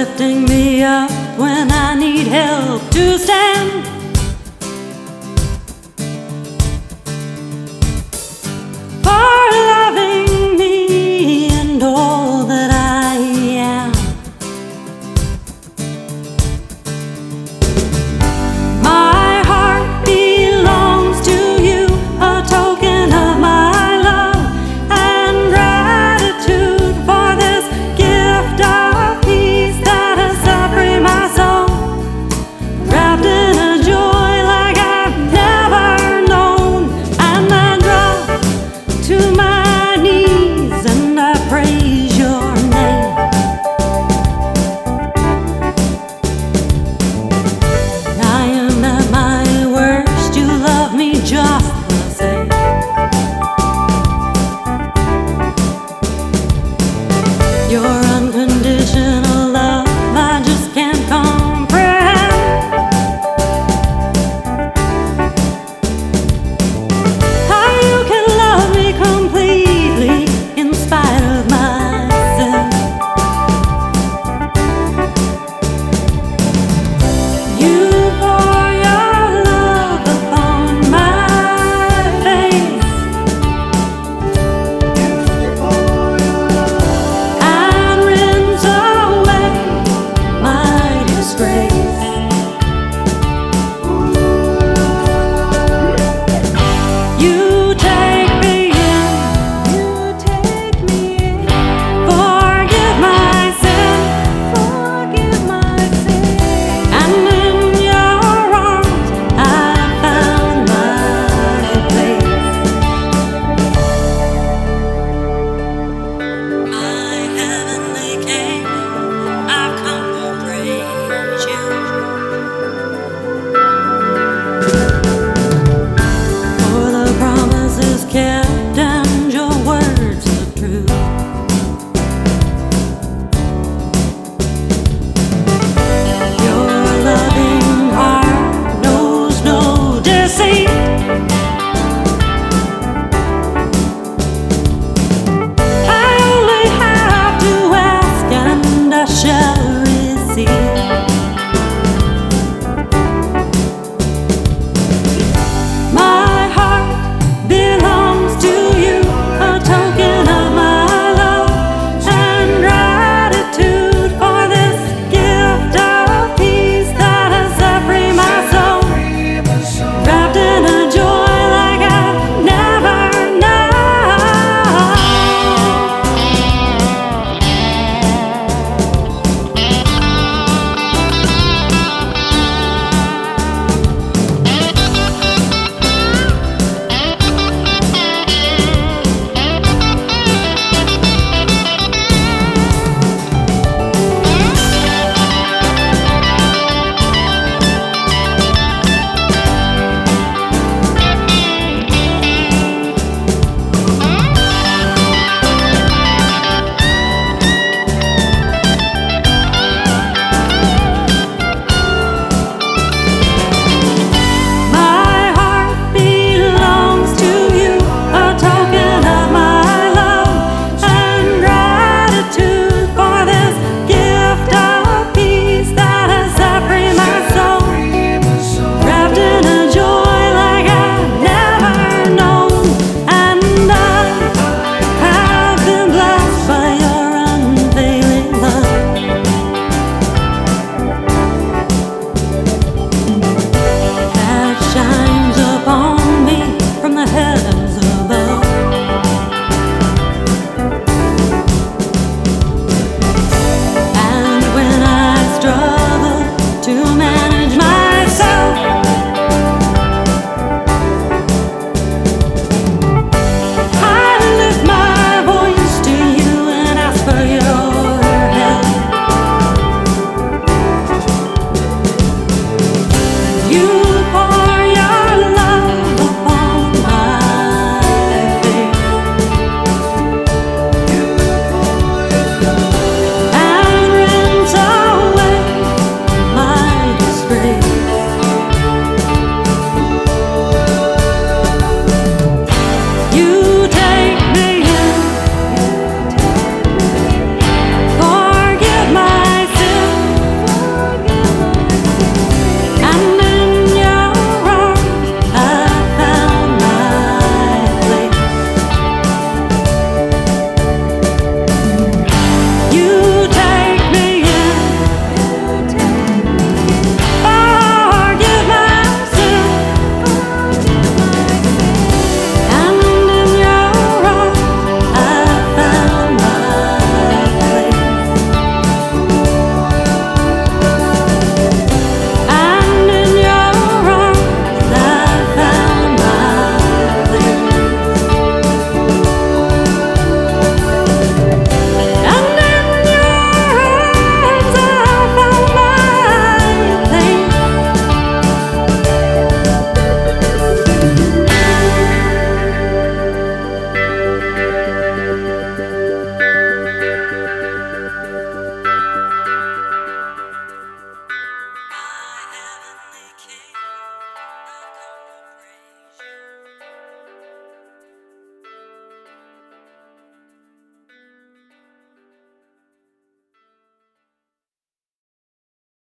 lifting me up when I need help to stand. For loving me and all that I am. My heart belongs to you, a token of my love and gratitude for this gift of peace that has set free my soul, wrapped in a joy like I've never known. And I drop to my knees and I praise your name. I am at my worst, you love me just the same. Your unconditional love I just can't comprehend. How you can love me completely in spite of my sin. You pour your love upon my face and rinse away my disgrace. You take me in, forgive my sin, and in your arms I found my place. My heavenly King, I've come to praise you. For the promises kept and your words are true. Your loving heart knows no deceit. I only have to ask and I shall